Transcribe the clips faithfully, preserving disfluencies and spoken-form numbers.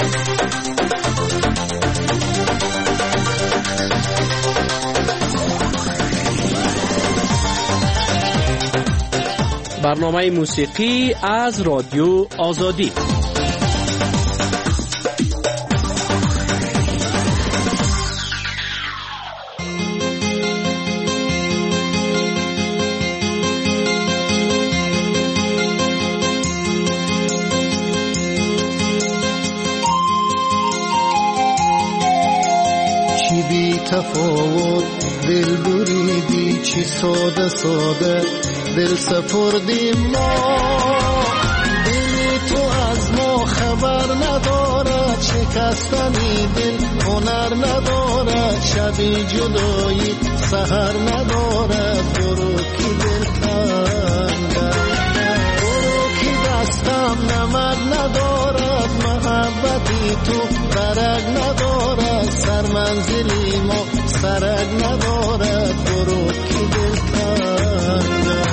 برنامه موسیقی از رادیو آزادی. چی بی تفاوت دل بریدی، چی ساده ساده دل سپردیم ما. دلی تو از ما خبر ندارد، شکستنی دل هنر ندارد، شبی جدایی سحر ندارد. برو کی دل تنگم، برو کی دستم نمک ندارد، محبتی تو برگ ندارد، سر منزلی ما سرگ ندارد. برو کی دل تنگم.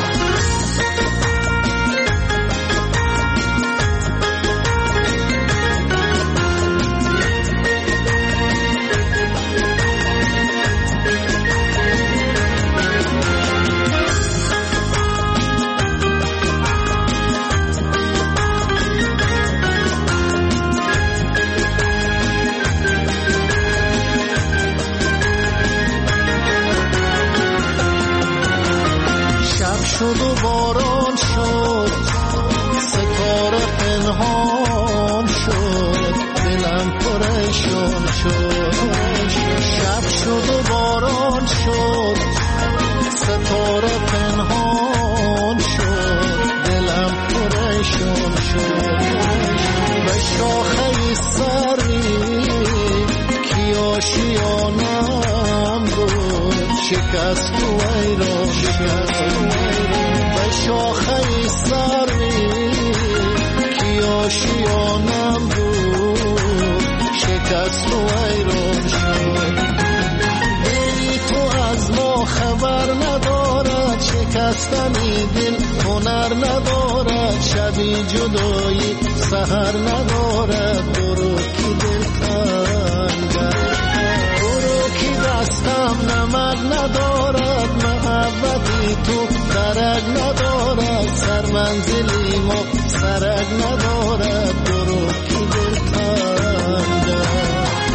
شد و باران شد، ستاره پنهان شد، دلم پریشان شد. شب شد و باران شد، ستاره پنهان شد، دلم پریشان شد. به شاخه سری کی آشیانم بود، شکست و ایران شد. به شاخه سری کی آشیانم بود، شکست و ایران شد. دلی تو از ما خبر ندارد، شکستنی دل هنر ندارد، شبی جدایی سحر ندارد. برو کی دل تنگم، برو کی دستم نمک ندارد، محبتی تو درک ندارد، سر منزلی ما سرک ندارد. برو کی دل تنگم.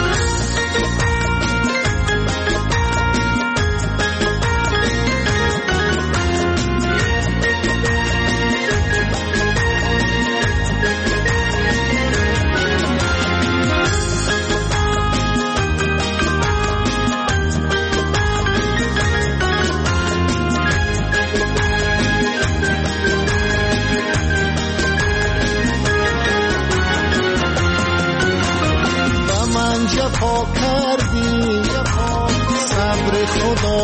جفا کردی، صبر خدا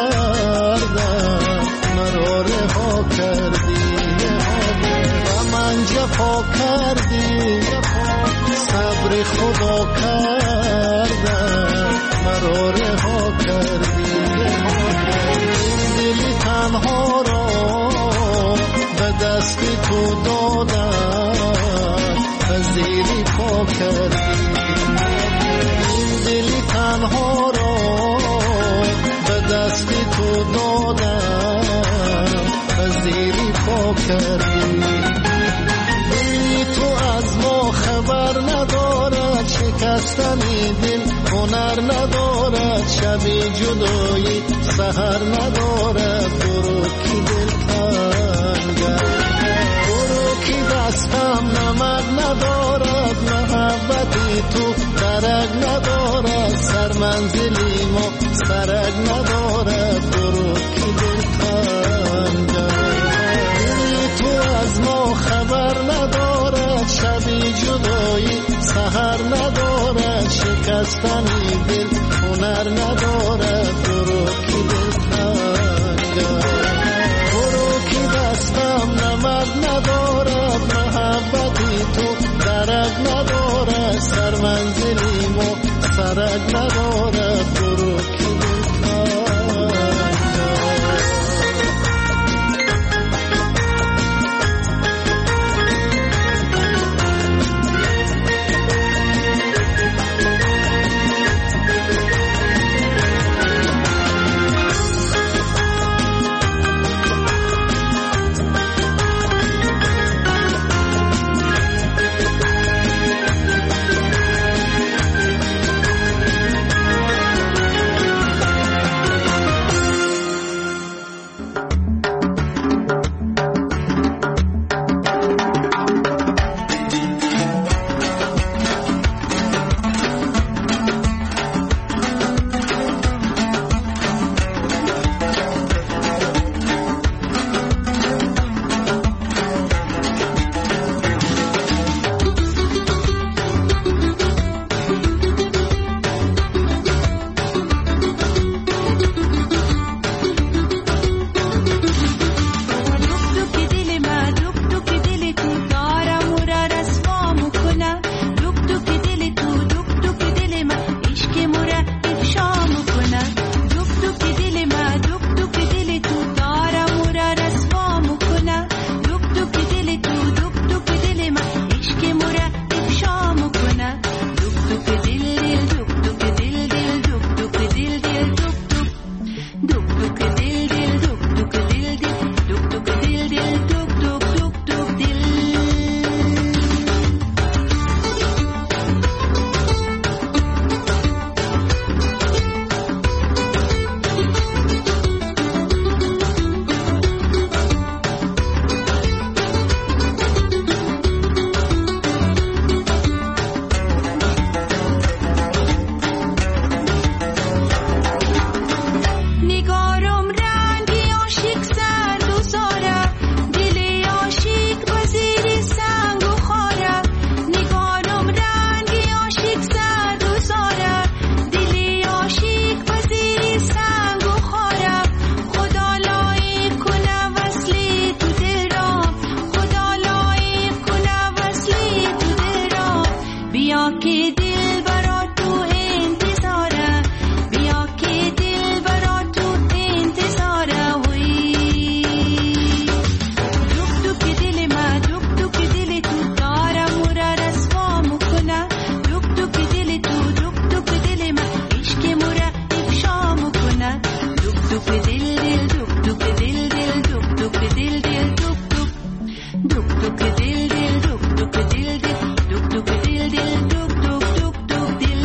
کردم، مرا رها کردی. و من جفا کردی، صبر خدا کردم، مرا رها کردی. دل تنها را به دست تو دادم، پذیری پا کردی. دلی تنها را به دست تو دادم، پذیری پا کردی. دلی تو از ما خبر ندارد، شکستنی دل هنر ندارد، شبی جدایی سحر ندارد. برو کی دل تنگم، برو کی دستم نمک ندارد، محبتی تو درک ندارد، سر منزلی ما سرک ندارد. برو کی دل تنگم، دلی تو از ما خبر ندارد، شبی جدایی سحر ندارد، شکستنی دل هنر ندارد. برو کی دل تنگم، برو کی دستم نمک ندارد، محبتی تو درک ندارد، سر منزلی ما سرک ندارد. برو کی دل تنگم. بیا که دل برا تو انتظاره، بیا که دل برا تو انتظاره. وی دک دک دل ما، دک دک دل تو داره مورا رسوا میکنه. دک دک دل تو، دک دک دل ما عشق مورا افشا میکنه. دک دک دل دل، دک دک دل دل، دک دک دل دل، دک دک دک دک دل دل، دک دک دل دل، دک دک دل دل، دک دک دک دک دل.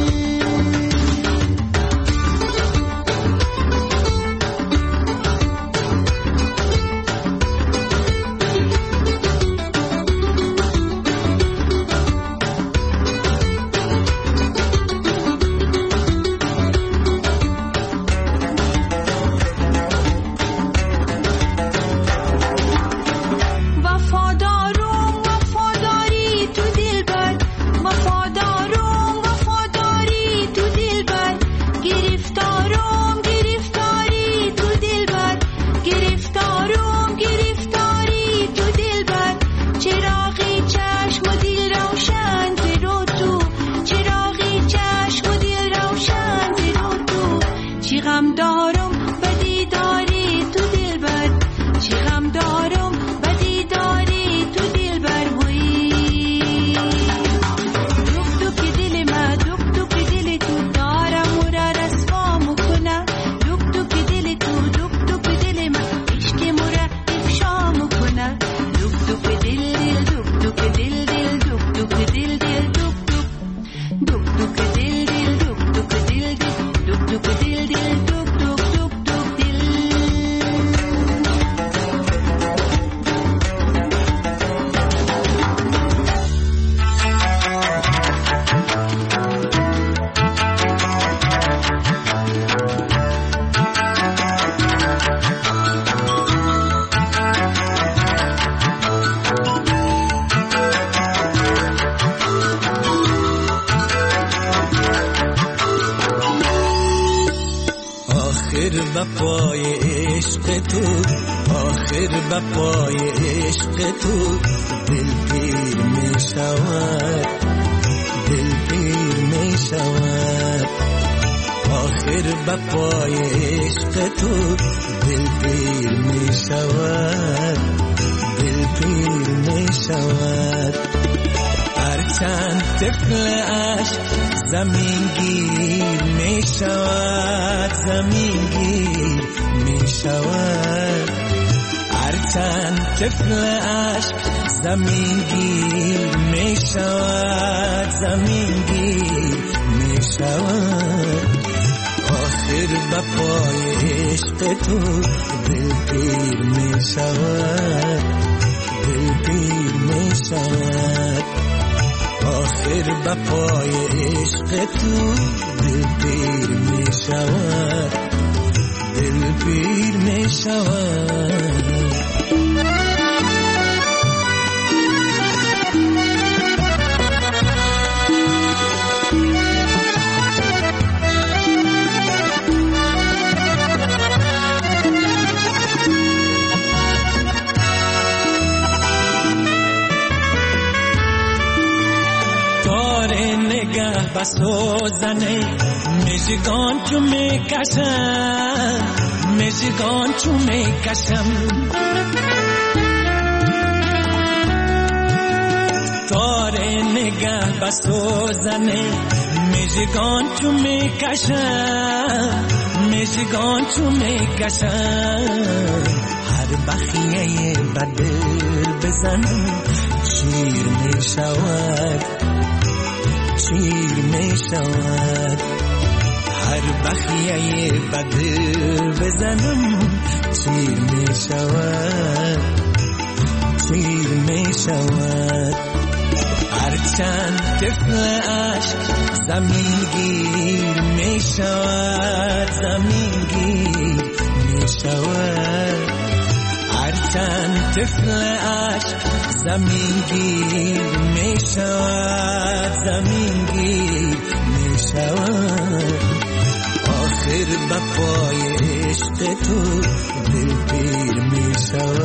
وفادارم وفاداری تو دلبر، وفادارم وفاداری تو دلبر. گرفتارم گرفتاری تو دلبر، گرفتارم گرفتاری تو دلبر. چراغی چشم و دل روشن رو تو، چراغی چشم و دل روشن رو تو. چی غم دارم بدی داری تو دلبر، چی غم دارم بدی داری تو دلبر. وی دک دک دل ما، دک دک دل تو داره مورا رسوا میکنه. دک دک دل تو، دک دک دل ما عشق مورا افشا میکنه. دک دک دل دل، دک دک دل دل، دک دک دل دل، دک دک دک دک دل دل، دک دک دل دل، دک دک دل دل، دک دک دک دک دل. آخر بپای عشق تو، آخر بپای عشق تو. دل پیر می شود، دل پیر می شود. آخر بپای عشق تو، دل پیر می شود، دل پیر می شود. هرچند طفل عشق زمین گیر می شود، زمین گیر می شود. هرچند طفل عشق زمین گیر می شود، زمین گیر می شود. آخر بپای عشق تو دل پیر می شود، دل پیر می شود. آخر بپای عشق تو دل پیر می شود، دل پیر می شود. بسو زنه مژگان چو میکشم، مژگان چو میکشم. تار نگه بسو زنه مژگان چو میکشم، مژگان چو میکشم. هر بخیه بدل بزنم شیر میشود، شیر می شود. هر بخیه بدل بزنم شیر می شود، شیر می شود. هرچند طفل عشق زمین گیر می شود، زمین گیر می شود. هرچند طفل عشق زمین گیر می شود، زمین گیر می شود. آخر بپای عشق تو دل پیر می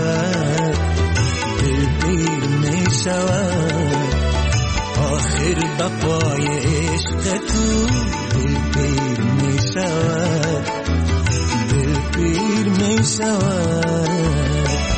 شود، دل پیر می شود. آخر با پای عشق تو دل پیر می شود، دل پیر می شود.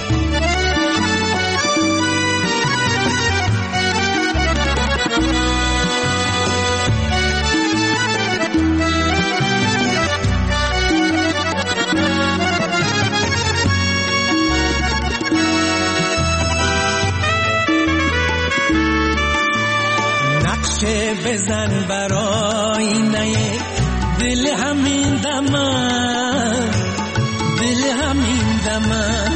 بزن برای نه دل همین دمن، دل همین دمن.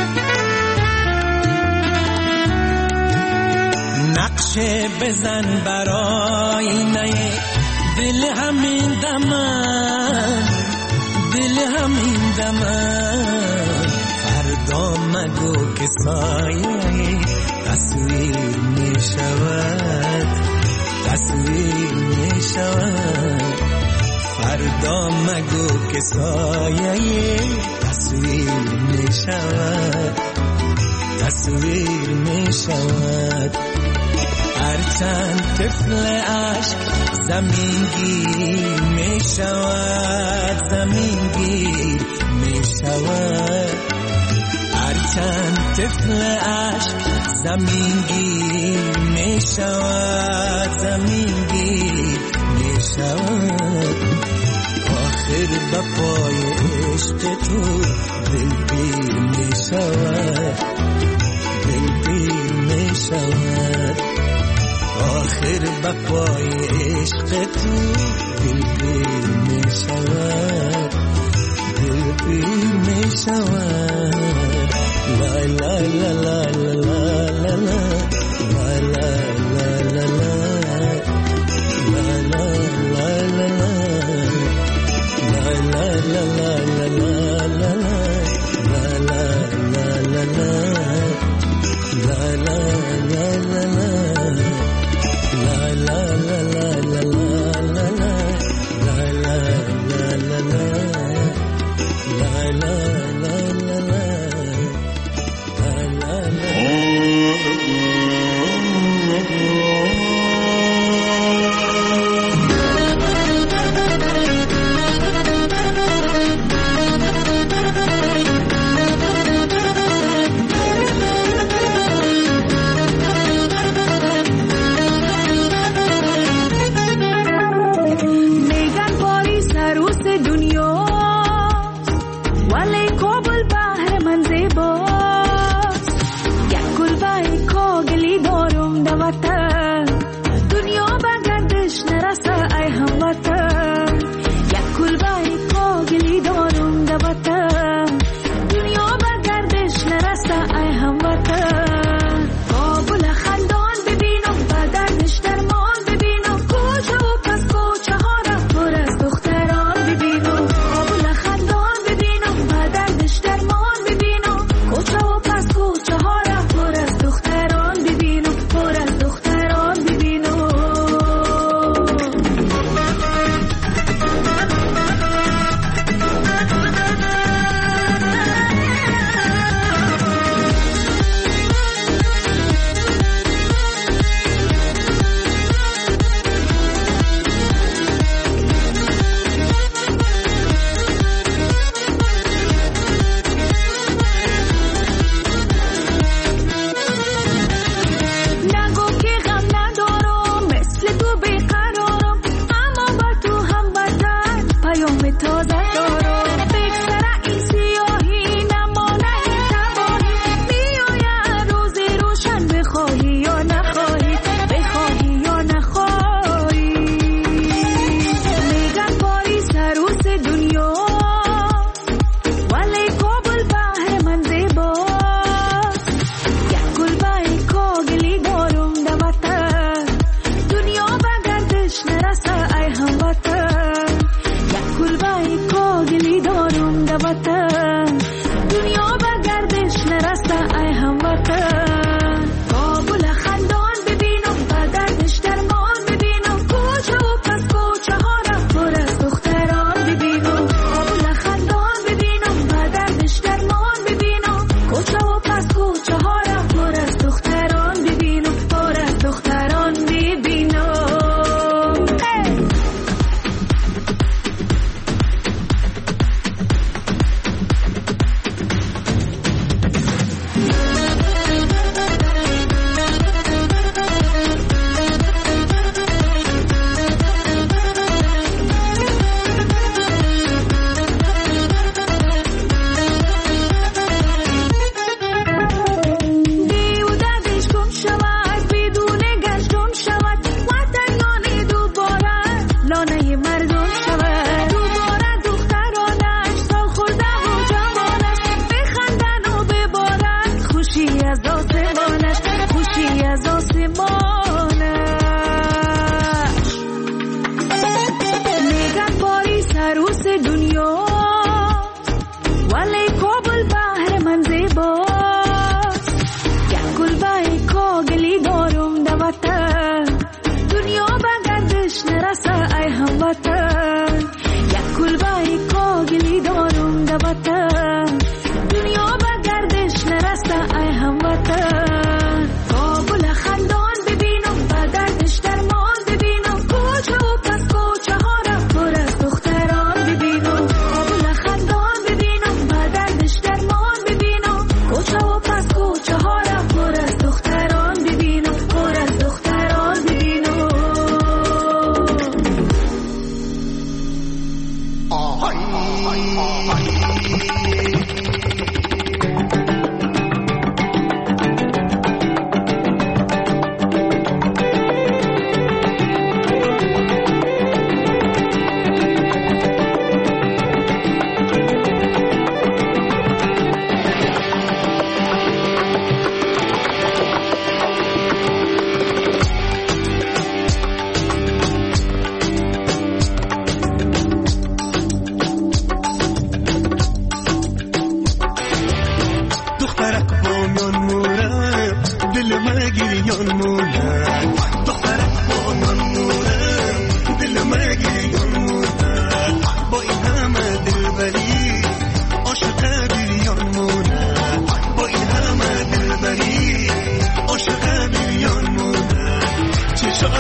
نقشه بزن برای نه دل همین دمن، دل همین دمن. فردا مگو که سایه تصویر می شود، تصویر می شود. فردا مگو که سایه تصویر می شود، تصویر می شود. هرچند طفل عشق زمین گیر می شود، زمین گیر می شود. هرچند طفل عشق زمین گیر می شود، زمین گیر می شود. آخر با پای عشق تو دل پیر می شود، دل پیر می شود. آخر با پای عشق تو دل پیر می شود، دل پیر می شود. لا لا لا لا لا لا لا لا لا لا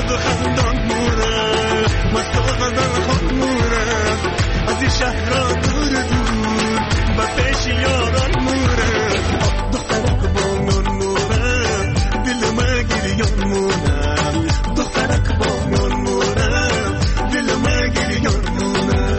شاد و خندان مورم مست و غزل خود مورم از این شهر را دور دور و پیش یاران مورم دخترک با میان مورم دل ما گریان مورم دخترک با میان مورم دل ما گریان مورم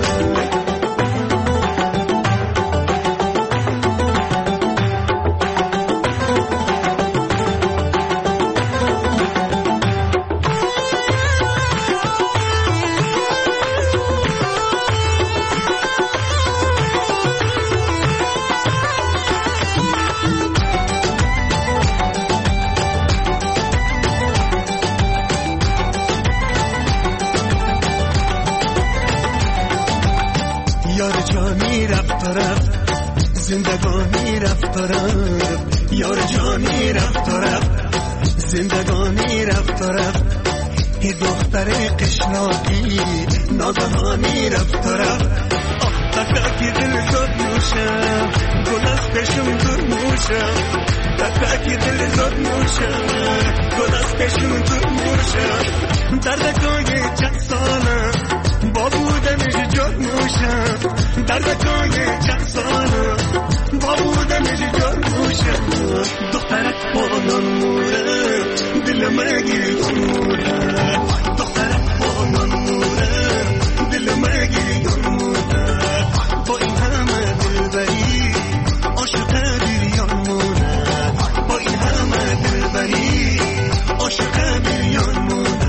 یار جانی رفت و رفت زندگانی رفت و رفت یار جانی رفت و رفت زندگانی رفت و رفت ای دختر قشناقی نازنانی رفت و رفت آه تکاکی دل زد نوشم گل از پشم دور موشم تکاکی دل زد نوشم گل از پشم دور موشم دردکای چند سالم با بودنش جد موشم دردکای چند سالم با بودنش جد موشم دخترک بانان مورم دل ما گریان مورم دخترک بانان مورم دل ما گریان مورم با این همه دلبری عاشق بریان مورم با این همه دلبری عاشق بریان مورم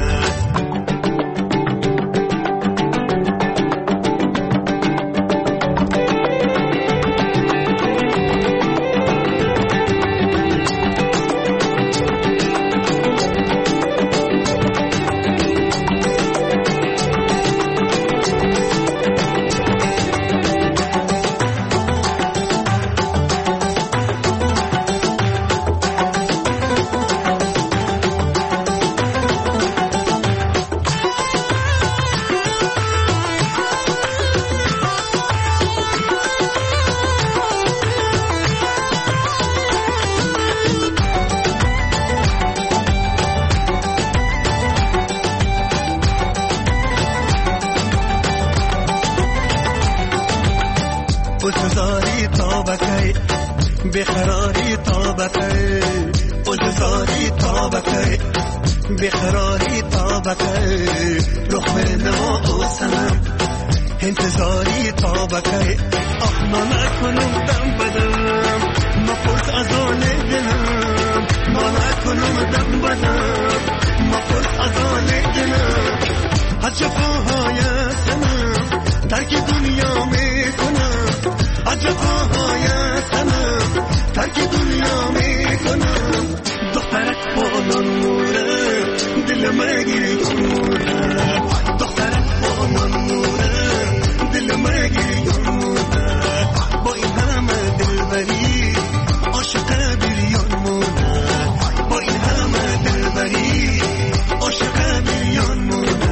بزاری تابکی بخراری تابکی بزاری تابکی بخراری تابکی لخمه نما و سنم انتظاری تابکی آه ما نکنم دم بدم ما پرس از آن دلم ما نکنم دم بدم ما پرس از آن دلم از جفاهای سنم ترک دنیا میکنم از جفاهای سنم ترک دنیا میکنم دخترک بانان مورم دل ما گریان مورم دخترک بانان مورم دل ما گریان مورم با این همه دلبری عاشق بریان مورم با این همه دلبری عاشق بریان مورم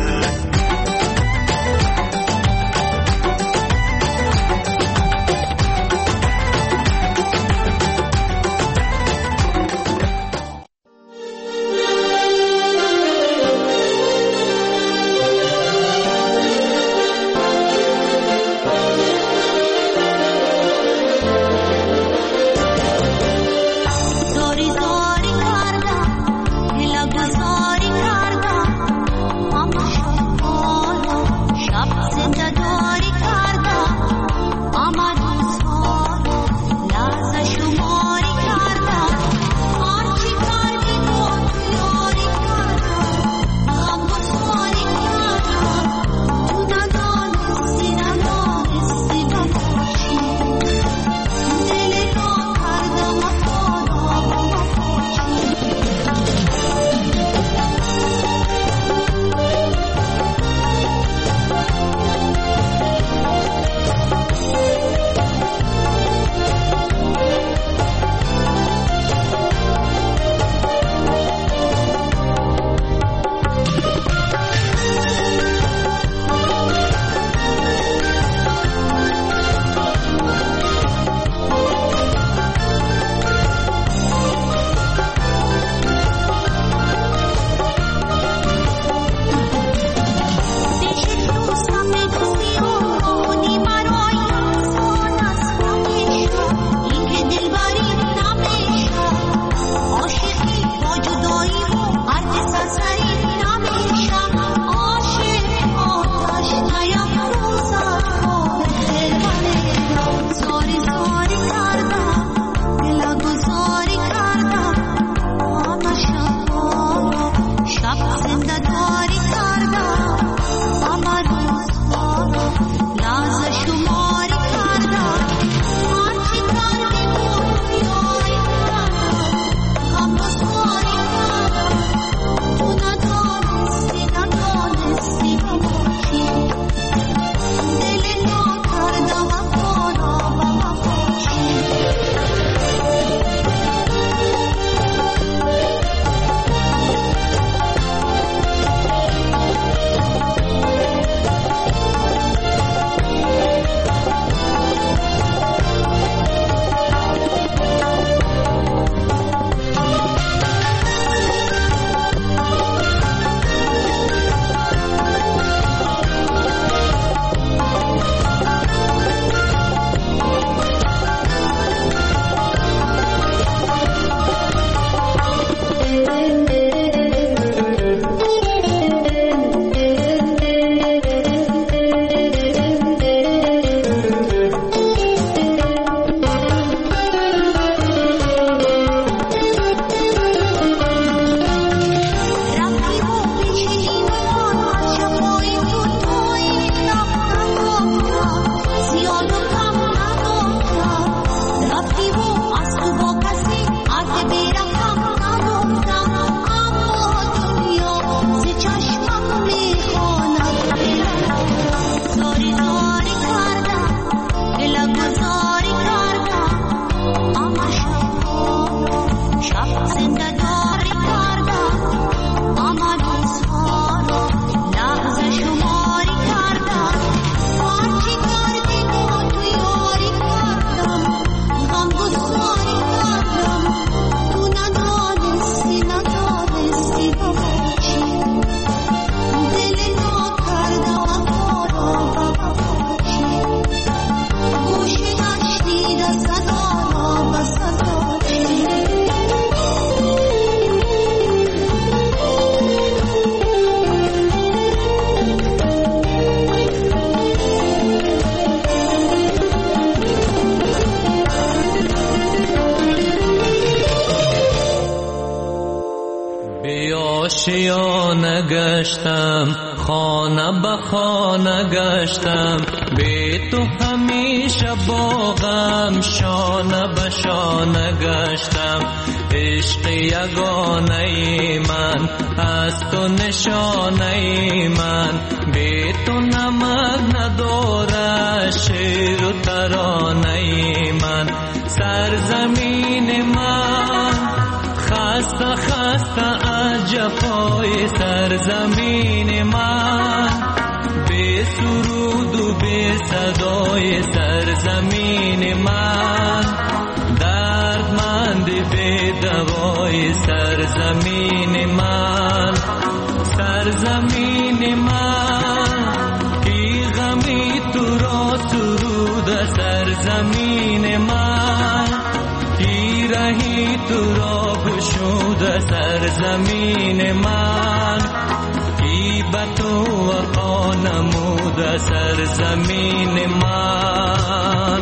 گشتم، خانه به خانه گشتم، بی تو همیشه با غم شانه به شانه گشتم. عشق یگانه من از تو نشانه من، بی تو نمک نداره شعر و ترانه من. سرزمین من خسته خسته از جفای سرزمین من، بی سرود و بی صدای سرزمین من، دردمند بی دوای سرزمین من. سرزمین من کی غمی تو را سرود سرزمین من، کی رهی تو را بشود سرزمین من، کی به تو وفا نمود سرزمین من.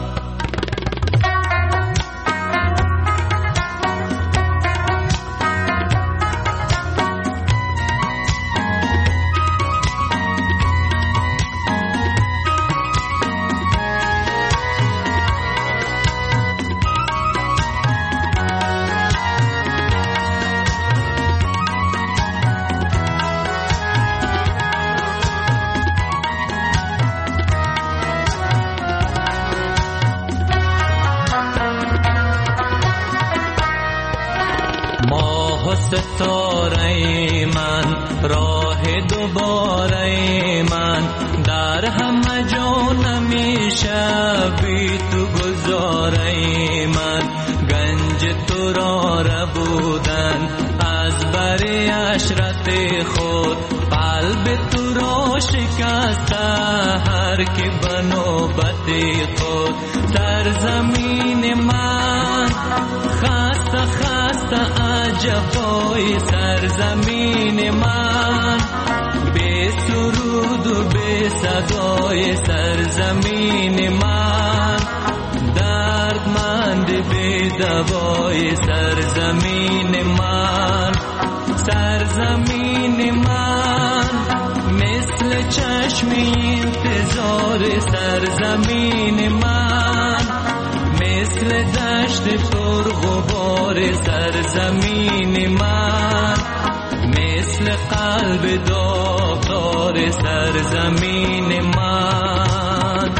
ستاره من راه دوباره من، در همه جا نمیشه بی تو گذاره من. گنج تو را ربودن از بری عشرت خود، قلب تو را شکسته هر که به نوبت خود. سرزمین من خسته خسته از جفای سرزمین من، بی سرود و بی صدای سرزمین من، دردمند بی دوای سرزمین من. سرزمین من مثل چشم انتظار سرزمین من، مثل دشت پر غبار سرزمین من، مثل قلب داغدار سرزمین من.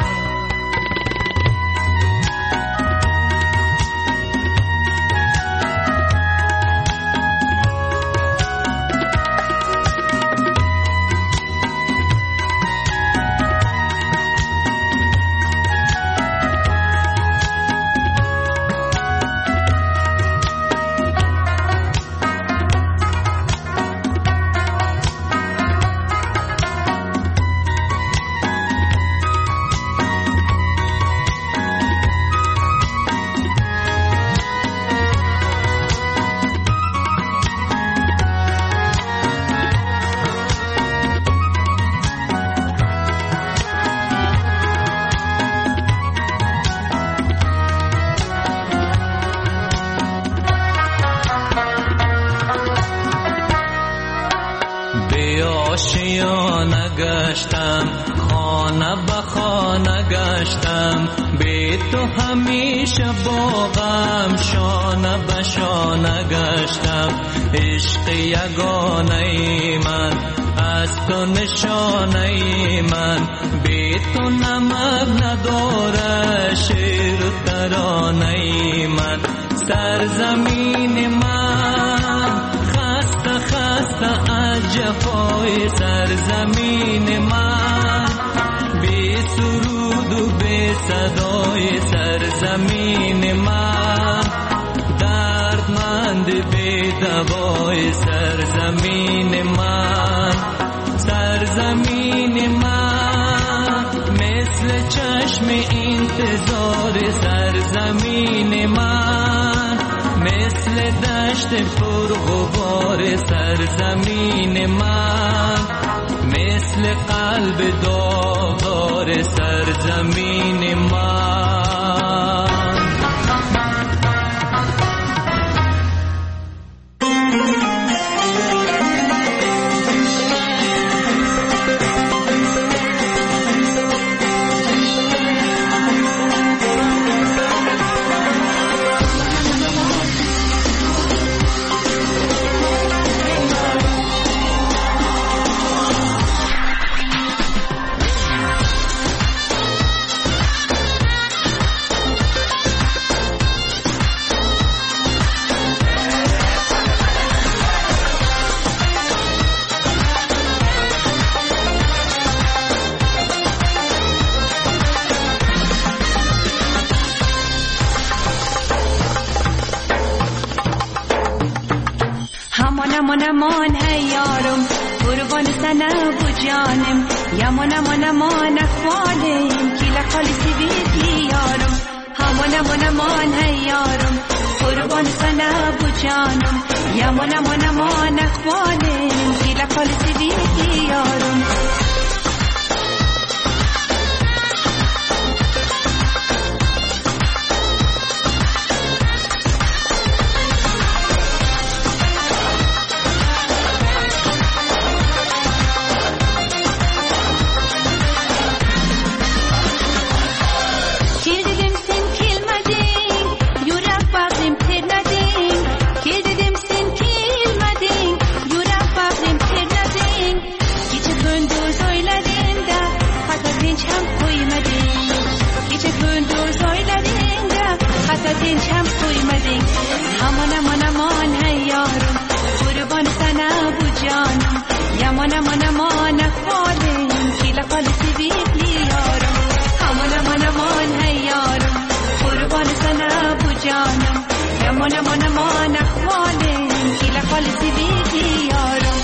آشیانه گشتم، خانه به خانه گشتم، بی تو همیشه با غم شانه به شانه گشتم. عشق یگانه من از تو نشانه من، بی تو نمک نداره شعر و ترانه من. سرزمین من خسته خسته از جفای سرزمین من، بی سرود و بی صدای سرزمین من، دردمند بی دوای سرزمین من. سرزمین من مثل چشم انتظار سرزمین من، مثل دشت پر غبار سرزمین من، مثل قلب داغدار سرزمین من. امان هی یارم قربان سنه بو جانم یمان امان امان اخوالم کیلا خالی سیبیتی یارم امان امان امان هی یارم قربان سنه بو جانم یمان امان امان اخوالم کیلا خالی سیبیتی یارم امان امان امان هی یارم قربان سنه بو جانم یمان امان امان اخوالم کیلا خالی سیبیتی یارم امان امان امان هی یارم قربان سنه بو جانم یمان امان امان اخوالم کیلا خالی سیبیتی یارم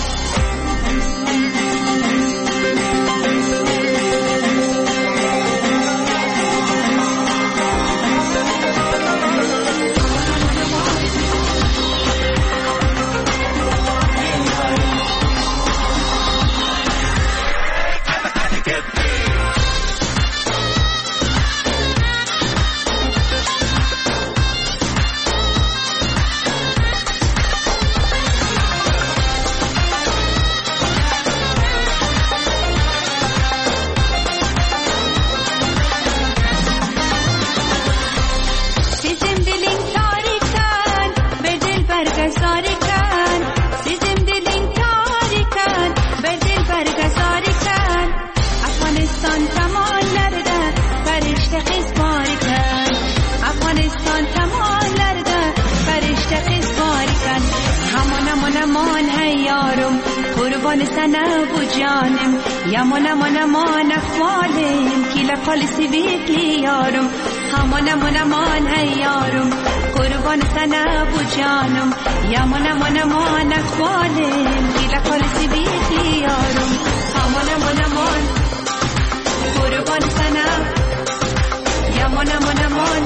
سنه بو جانم یمان امان امان اخوالم کیلا خالی سیبیتی یارم امان امان امان هی یارم قربان سنه بو جانم یمان امان امان اخوالم کیلا خالی سیبیتی یارم امان امان امان قربان سنه یمان امان امان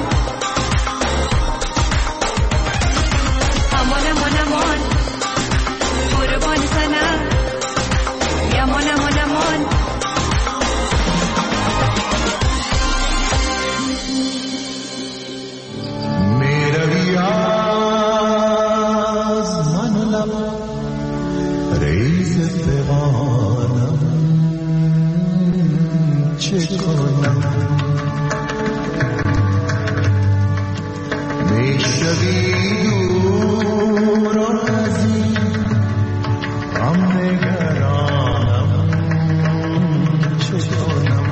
امان امان امان قربان سنه یمان امان امان میروی از من لب ریز فغانم چه کنم میشوی دور و نزدیک غم نگرانم چه کنم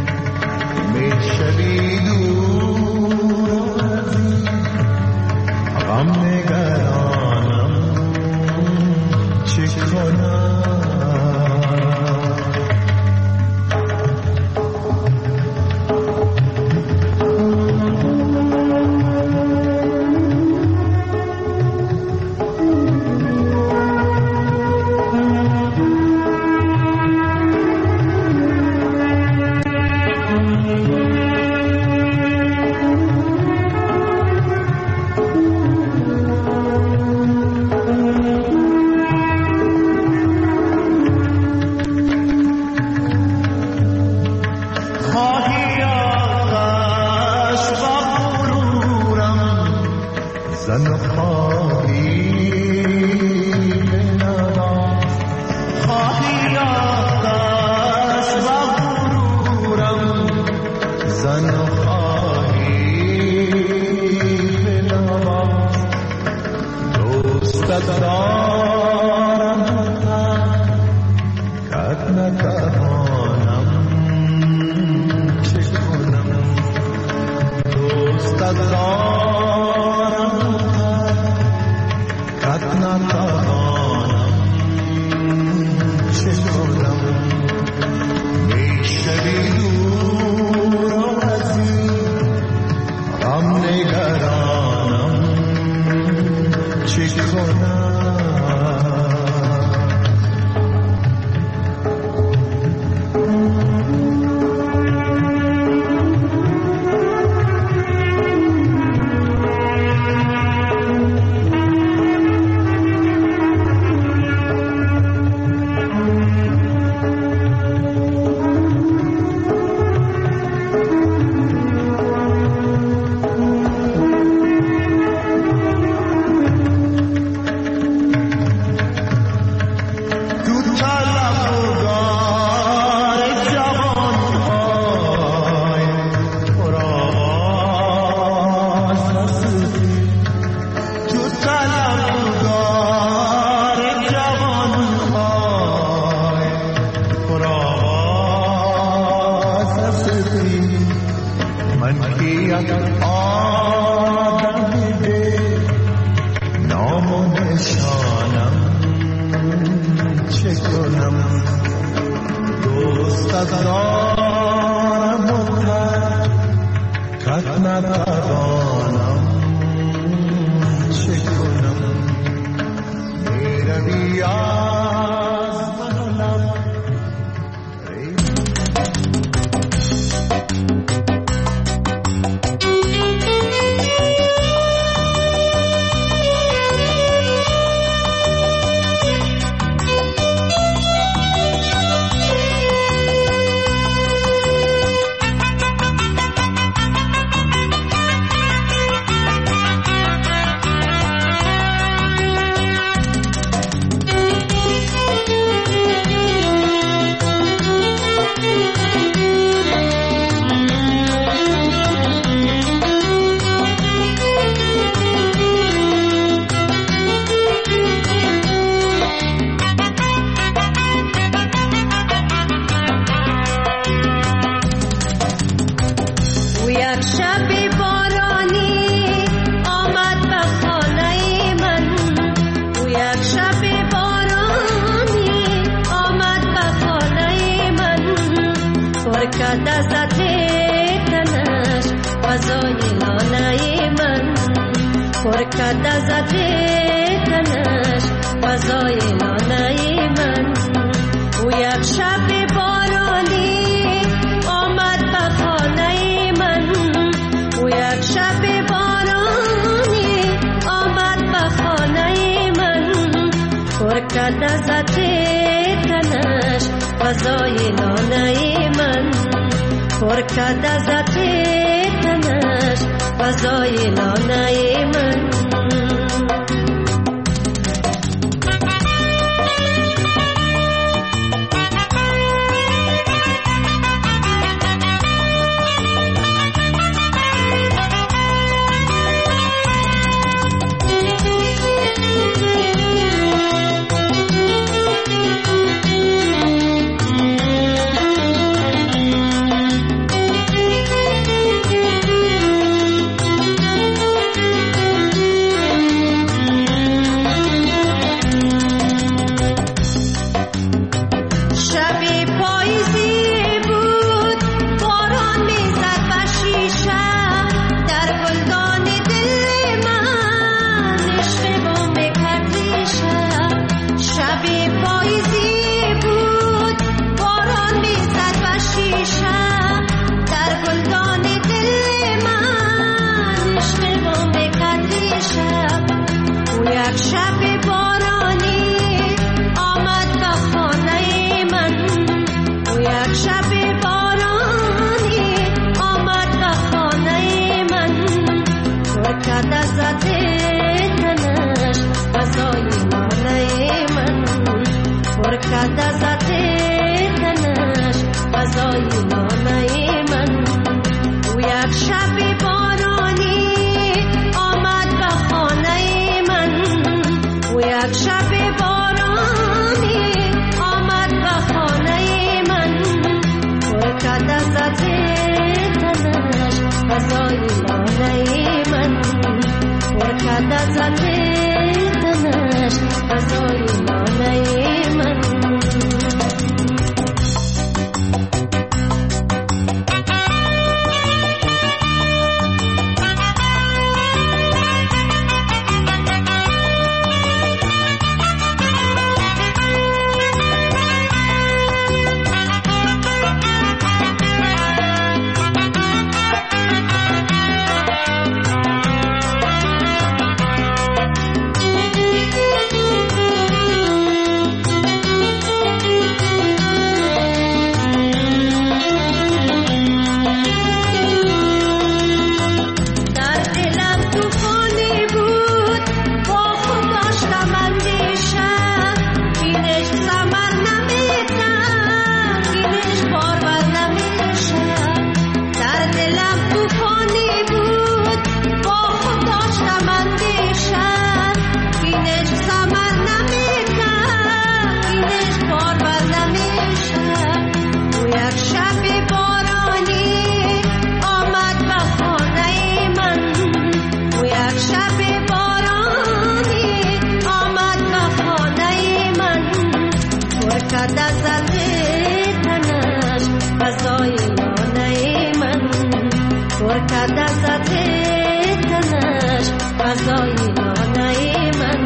میشوی دور و نزدیک غم نگرانم چه کنم چه کنم لذت تنش غذای لانه من پر کرد لذت تنش غذای لانه من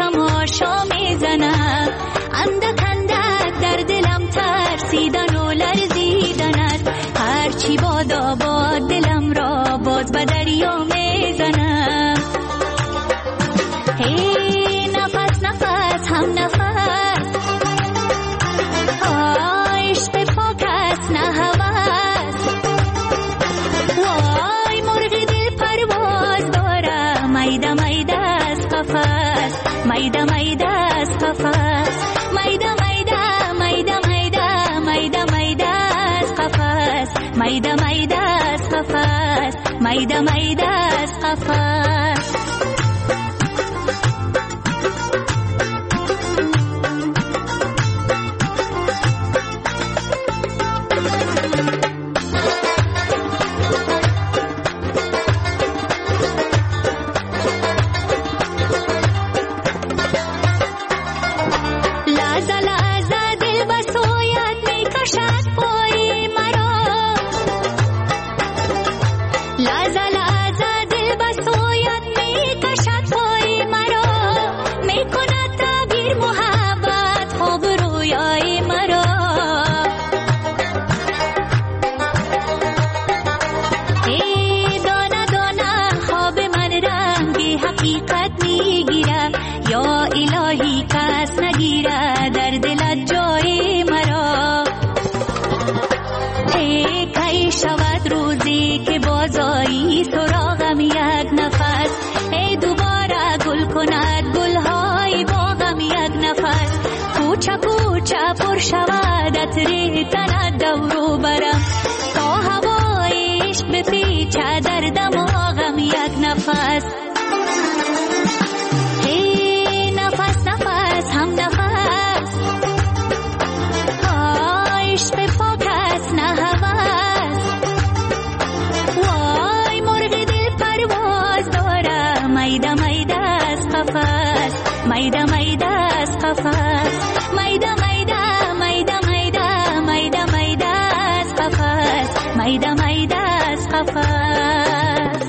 تماشا میزنم اندک اندک در دلم ترسیدن و فقط نه هوس. وای مرغ دل پرواز داره، میده میده از قفس، میده میده از قفس، میده میده میده میده میده میده از قفس، میده میده از قفس، میده میده از قفس. پر شود عطر تنت دورو برم، تا هوای عشق بپیچه در دماغم یک نفس. هی نفس نفس هم نفس، عشق پاک است نه هوس. وای مرغ دل پرواز داره، میده میده از قفس، میده میده از قفس، میده میده میده میده میده میده از قفس، میده میده از قفس.